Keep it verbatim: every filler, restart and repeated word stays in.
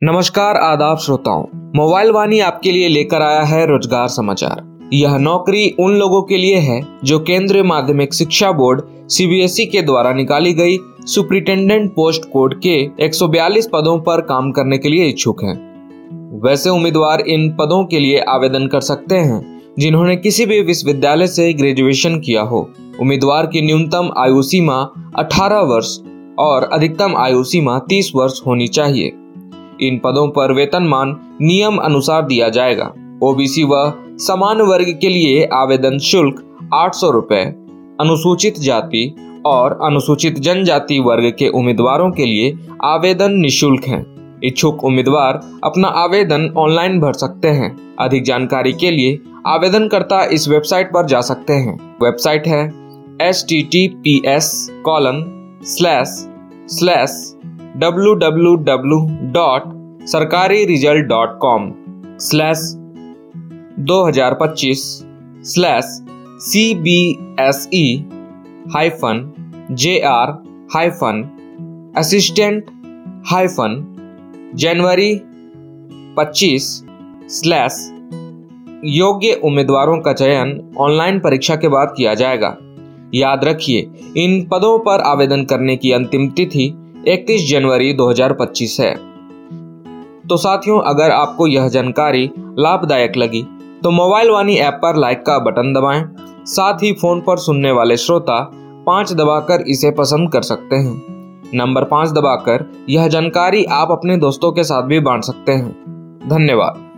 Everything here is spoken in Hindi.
नमस्कार आदाब श्रोताओं, मोबाइल वाणी आपके लिए लेकर आया है रोजगार समाचार। यह नौकरी उन लोगों के लिए है जो केंद्रीय माध्यमिक शिक्षा board C B S E के द्वारा निकाली गई सुपरिटेंडेंट पोस्ट कोड के एक सौ बयालीस पदों पर काम करने के लिए इच्छुक हैं। वैसे उम्मीदवार इन पदों के लिए आवेदन कर सकते हैं जिन्होंने किसी भी विश्वविद्यालय से ग्रेजुएशन किया हो। उम्मीदवार की न्यूनतम आयु सीमा अठारह वर्ष और अधिकतम आयु सीमा तीस वर्ष होनी चाहिए। इन पदों पर वेतनमान नियम अनुसार दिया जाएगा। ओ बी सी व समान वर्ग के लिए आवेदन शुल्क आठ सौ रुपए, अनुसूचित जाति और अनुसूचित जनजाति वर्ग के उम्मीदवारों के लिए आवेदन निःशुल्क है। इच्छुक उम्मीदवार अपना आवेदन ऑनलाइन भर सकते हैं। अधिक जानकारी के लिए आवेदनकर्ता इस वेबसाइट पर जा सकते हैं। वेबसाइट है H T T P S colon slash slash W W W dot Sarkari result dot com slash दो हजार पच्चीस slash C B S E hyphen J R hyphen assistant hyphen जनवरी पच्चीस स्लैश योग्य उम्मीदवारों का चयन ऑनलाइन परीक्षा के बाद किया जाएगा। याद रखिए, इन पदों पर आवेदन करने की अंतिम तिथि इकतीस जनवरी दो हजार पच्चीस है। तो साथियों, अगर आपको यह जानकारी लाभदायक लगी तो मोबाइल वाणी ऐप पर लाइक का बटन दबाएं। साथ ही फोन पर सुनने वाले श्रोता पाँच दबाकर इसे पसंद कर सकते हैं। नंबर पाँच दबाकर यह जानकारी आप अपने दोस्तों के साथ भी बांट सकते हैं। धन्यवाद।